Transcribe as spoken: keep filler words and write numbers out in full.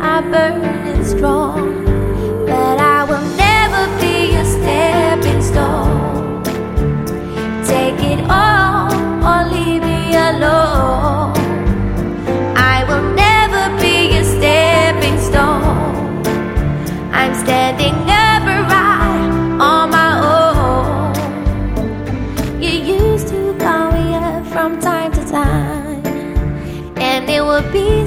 are burning strong, but I will never be a stepping stone. Take it all or leave me alone. I will never be a stepping stone. I'm standing upright on my own. You used to call me up from time to time, and it would be